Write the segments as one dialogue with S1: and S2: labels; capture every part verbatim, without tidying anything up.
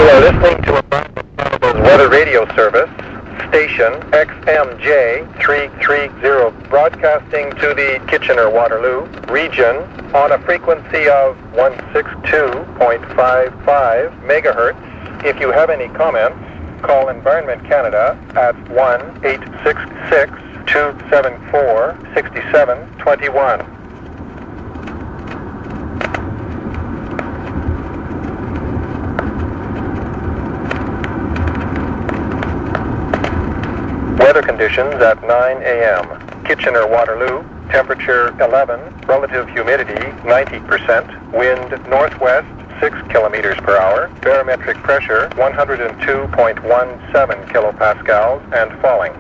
S1: You are listening to a weather radio service, station X M J three thirty, broadcasting to the Kitchener-Waterloo region on a frequency of one sixty-two point five five megahertz. If you have any comments, call Environment Canada at one eight six six, two seven four, six seven two one. Weather conditions at nine a m Kitchener-Waterloo, temperature eleven, relative humidity ninety percent, wind northwest six kilometers per hour, barometric pressure one hundred two point one seven kilopascals and falling.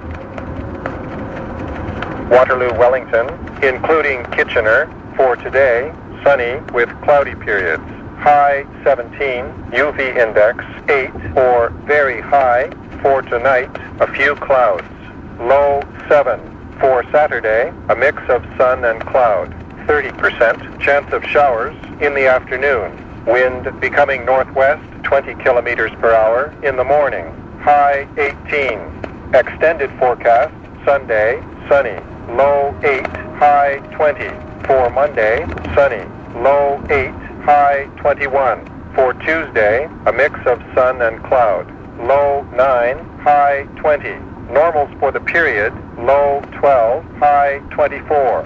S1: Waterloo-Wellington, including Kitchener, for today, sunny with cloudy periods. High seventeen, U V index eight, or very high. For tonight, a few clouds. Low seven. For Saturday, a mix of sun and cloud. thirty percent chance of showers in the afternoon. Wind becoming northwest twenty kilometers per hour in the morning. High eighteen. Extended forecast, Sunday, sunny. Low eight, high twenty. For Monday, sunny. Low eight, high twenty-one. For Tuesday, a mix of sun and cloud. Low nine, high twenty. Normals for the period, low twelve, high twenty-four.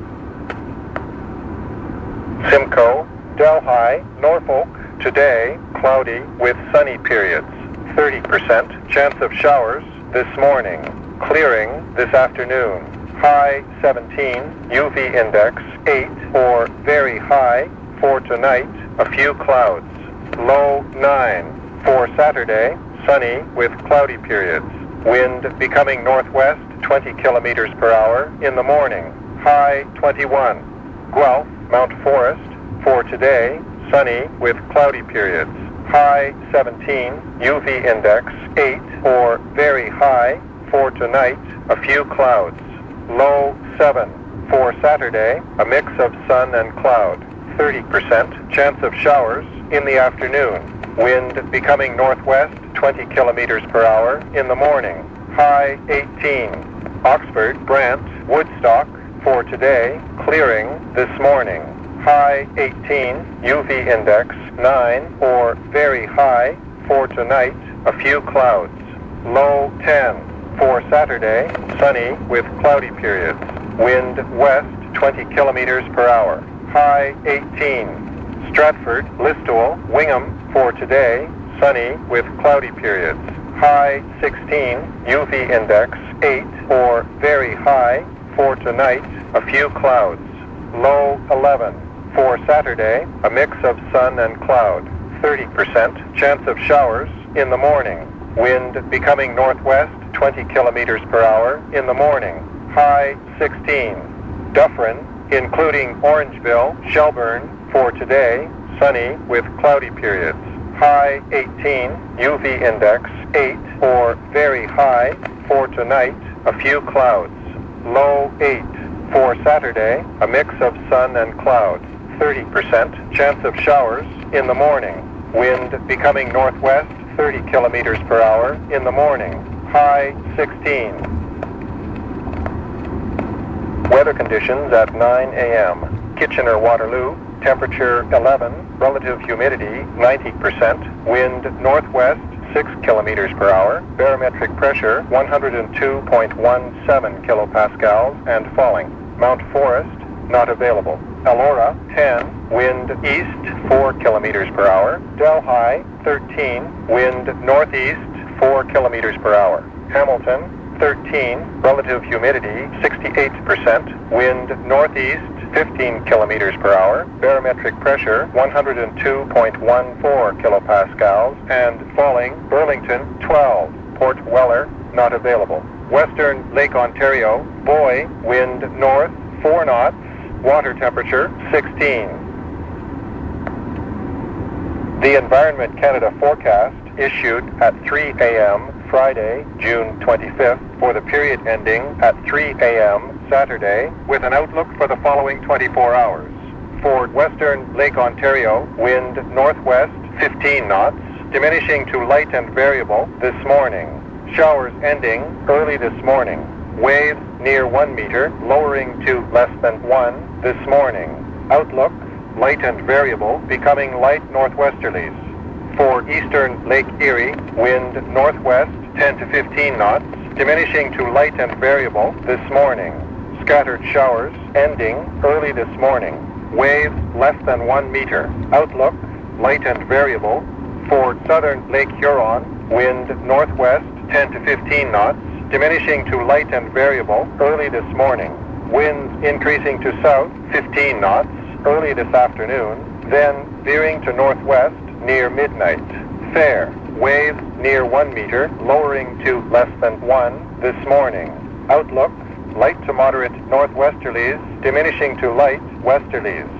S1: Simcoe, Delhi, Norfolk, today, cloudy with sunny periods. thirty percent chance of showers this morning. Clearing this afternoon. High seventeen, U V index eight, or very high. For tonight, a few clouds. Low nine. For Saturday, sunny with cloudy periods. Wind becoming northwest twenty kilometers per hour in the morning. High twenty-one. Guelph, Mount Forest, for today, sunny with cloudy periods. High seventeen, U V index eight, or very high. For tonight, a few clouds. Low seven. For Saturday, a mix of sun and cloud. thirty percent chance of showers in the afternoon. Wind becoming northwest twenty kilometers per hour in the morning. High eighteen. Oxford, Brant, Woodstock, for today, clearing this morning. High eighteen, U V index nine, or very high. For tonight, a few clouds. Low ten. For Saturday, sunny with cloudy periods. Wind west twenty kilometers per hour. High eighteen. Stratford, Listowel, Wingham, for today, sunny with cloudy periods. High sixteen, U V index eight, or very high. For tonight, a few clouds. Low eleven. For Saturday, a mix of sun and cloud. thirty percent chance of showers in the morning. Wind becoming northwest twenty kilometers per hour in the morning. High sixteen. Dufferin, including Orangeville, Shelburne, for today, sunny with cloudy periods. High eighteen, U V index eight, or very high. For tonight, a few clouds. Low eight. For Saturday, a mix of sun and cloud. thirty percent chance of showers in the morning. Wind becoming northwest thirty kilometers per hour in the morning. High sixteen. Weather conditions at nine a m Kitchener-Waterloo, temperature eleven, relative humidity ninety percent, wind northwest six kilometers per hour, barometric pressure one hundred two point one seven kilopascals and falling. Mount Forest, not available. Elora, ten, wind east four kilometers per hour. Delhi, thirteen, wind northeast four kilometers per hour. Hamilton, thirteen, relative humidity sixty-eight percent, wind northeast fifteen kilometers per hour, barometric pressure one hundred two point one four kilopascals and falling. Burlington, twelve, Port Weller, not available. Western Lake Ontario, Boy, wind north four knots, water temperature sixteen. The Environment Canada forecast issued at three a m Friday, June twenty-fifth, for the period ending at three a m Saturday, with an outlook for the following twenty-four hours. For Western Lake Ontario, wind northwest fifteen knots, diminishing to light and variable this morning. Showers ending early this morning. Waves near one meter, lowering to less than one this morning. Outlook, light and variable, becoming light northwesterlies. For eastern Lake Erie, wind northwest ten to fifteen knots, diminishing to light and variable this morning. Scattered showers ending early this morning. Waves less than one meter. Outlook, light and variable. For southern Lake Huron, wind northwest ten to fifteen knots, diminishing to light and variable early this morning. Winds increasing to south fifteen knots early this afternoon, then veering to northwest near midnight. Fair. Waves near one meter, lowering to less than one this morning. Outlook, light to moderate northwesterlies, diminishing to light westerlies.